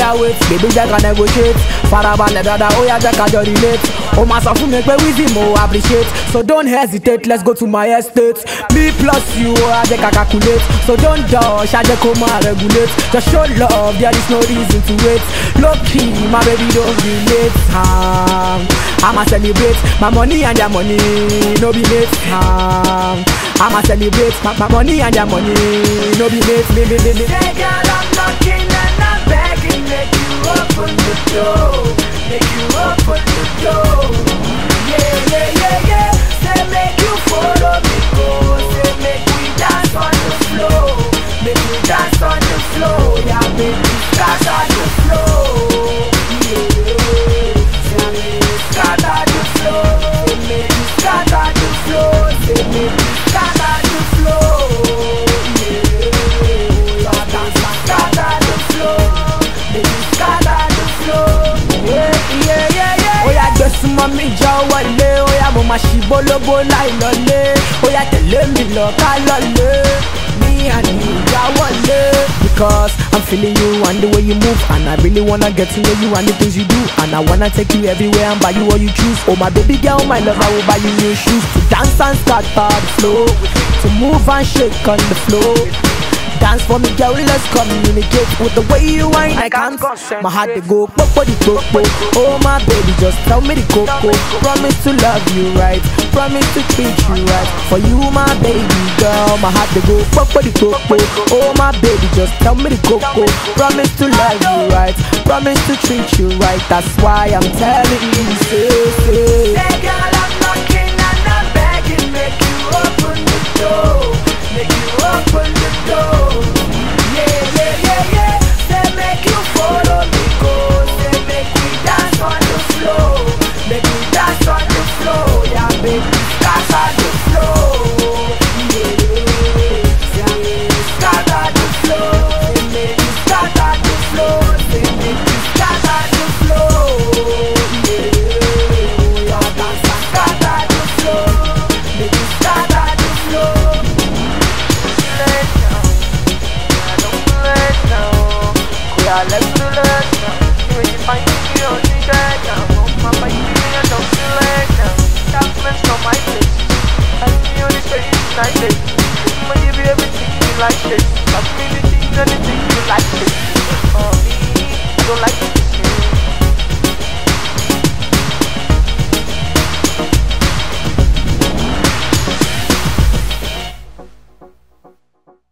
ya wait, baby jẹ́ ká negotiate. Farabalẹ̀ dada, ó yá jẹ́ ká jọ relate. Ó máa sọ fún mi pé Wizzy mo appreciate. So don't hesitate, let's go to my estate. Me plus you, ó yá jẹ́ ká calculate. So don't dodge, ṣá jẹ́ kó máa regulate. Just show love, there is no reason to wait. Low key, my baby don't relate. I'ma celebrate my money and their money, no be late. I'ma celebrate my money and their money, no be late. Say girl, I'm knocking and I'm begging, make you open the door, make you open the door. Yeah, yeah, yeah, yeah. Say make you follow me, go. Say make we dance on the floor, make we dance on the floor. Yeah, make we scatter the floor. Yeah, say make we scatter the floor, say make we scatter the floor, say make we scatter the floor. Mami jọ wọlé, ó yá mo máa ṣì bólóbó láì lọlé. Ó yá tẹ̀lé mi lọ ká lọlé. Me and you já wọlé. Because I'm feeling you and the way you move, and I really wanna get to know you and the things you do, and I wanna take you everywhere and buy you all you choose. Oh my baby girl, my love, I will buy you new shoes. To dance and scatter the flow, to move and shake on the floor. Dance for me, girl, let's communicate. With the way you whine, I can't concentrate. My heart they go popo di popo. Oh my baby, just tell me the coco. Promise to love you right, promise to treat you right. For you, my baby girl, my heart they go popo di popo. Oh my baby, just tell me the coco. Promise to love you right, promise to treat you right. That's why I'm telling you, say. Say girl, I'm knocking and I'm begging, make you open the door, make you open the door.